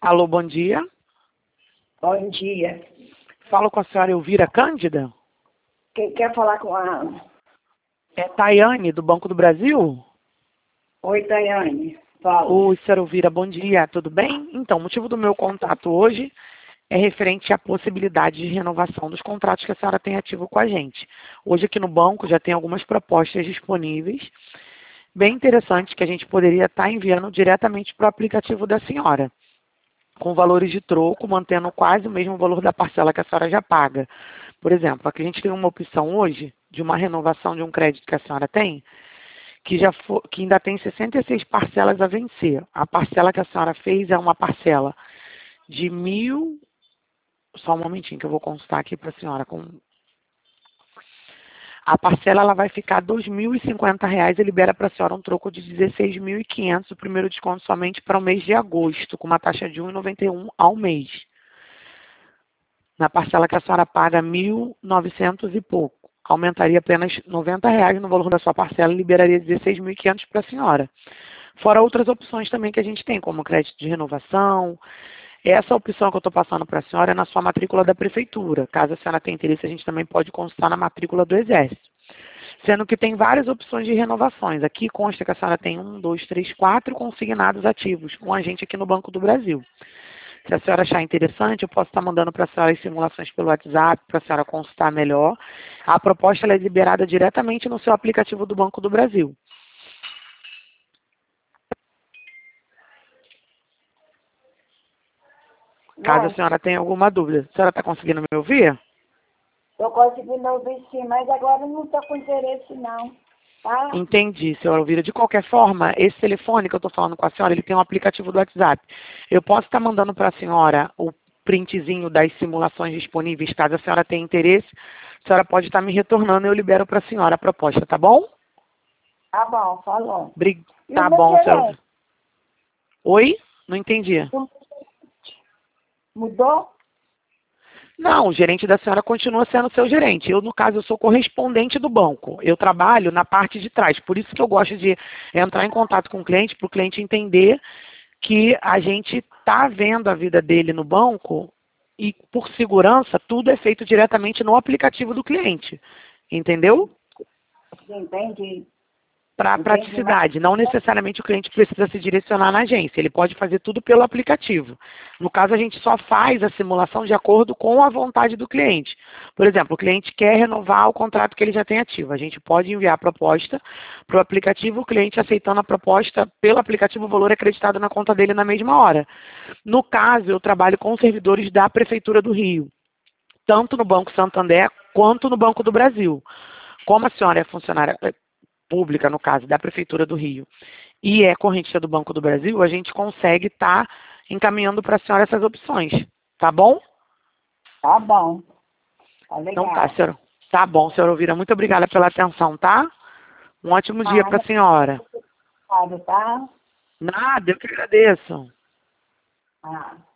Alô, bom dia. Bom dia. Falo com a senhora Elvira Cândida? Quem quer falar com a Ana? É Tayane, do Banco do Brasil? Oi, Tayane. Fala. Oi, senhora Elvira, bom dia, tudo bem? Então, o motivo do meu contato hoje é referente à possibilidade de renovação dos contratos que a senhora tem ativo com a gente. Hoje aqui no banco já tem algumas propostas disponíveis, bem interessantes, que a gente poderia estar enviando diretamente para o aplicativo da senhora, com valores de troco, mantendo quase o mesmo valor da parcela que a senhora já paga. Por exemplo, aqui a gente tem uma opção hoje de uma renovação de um crédito que a senhora tem, que ainda tem 66 parcelas a vencer. A parcela que a senhora fez é uma parcela de 1.000... Só um momentinho que eu vou consultar aqui para a senhora. A parcela ela vai ficar R$ 2.050 e libera para a senhora um troco de R$ 16.500, o primeiro desconto somente para o mês de agosto, com uma taxa de R$ 1,91 ao mês. Na parcela que a senhora paga R$ 1.900 e pouco. Aumentaria apenas R$ 90 no valor da sua parcela e liberaria R$ 16.500 para a senhora. Fora outras opções também que a gente tem, como crédito de renovação. Essa opção que eu estou passando para a senhora é na sua matrícula da prefeitura. Caso a senhora tenha interesse, a gente também pode consultar na matrícula do Exército. Sendo que tem várias opções de renovações. Aqui consta que a senhora tem 1, 2, 3, 4 consignados ativos com a gente aqui no Banco do Brasil. Se a senhora achar interessante, eu posso estar mandando para a senhora as simulações pelo WhatsApp, para a senhora consultar melhor. A proposta ela é liberada diretamente no seu aplicativo do Banco do Brasil. Caso a senhora tenha alguma dúvida. A senhora está conseguindo me ouvir? Estou conseguindo ouvir sim, mas agora não estou com interesse não. Tá? Entendi, senhora Elvira. De qualquer forma, esse telefone que eu estou falando com a senhora, ele tem um aplicativo do WhatsApp. Eu posso estar mandando para a senhora o printzinho das simulações disponíveis, caso a senhora tenha interesse. A senhora pode estar me retornando e eu libero para a senhora a proposta, tá bom? Tá bom, falou. Tá bom, senhora. Oi? Não entendi. Mudou? Não, o gerente da senhora continua sendo seu gerente. Eu, no caso, eu sou correspondente do banco. Eu trabalho na parte de trás. Por isso que eu gosto de entrar em contato com o cliente, para o cliente entender que a gente está vendo a vida dele no banco e, por segurança, tudo é feito diretamente no aplicativo do cliente. Entendeu? Entendi. Para praticidade, não necessariamente o cliente precisa se direcionar na agência, ele pode fazer tudo pelo aplicativo. No caso, a gente só faz a simulação de acordo com a vontade do cliente. Por exemplo, o cliente quer renovar o contrato que ele já tem ativo. A gente pode enviar a proposta para o aplicativo, o cliente aceitando a proposta pelo aplicativo, o valor é acreditado na conta dele na mesma hora. No caso, eu trabalho com servidores da Prefeitura do Rio, tanto no Banco Santander quanto no Banco do Brasil. Como a senhora é funcionária pública, no caso, da Prefeitura do Rio, e é correntista do Banco do Brasil, a gente consegue estar encaminhando para a senhora essas opções. Tá bom? Tá bom. Tá legal. Então tá, senhora. Tá bom, senhora Elvira. Muito obrigada pela atenção, tá? Um ótimo dia para a senhora. Tá? Nada, eu que agradeço. Ah.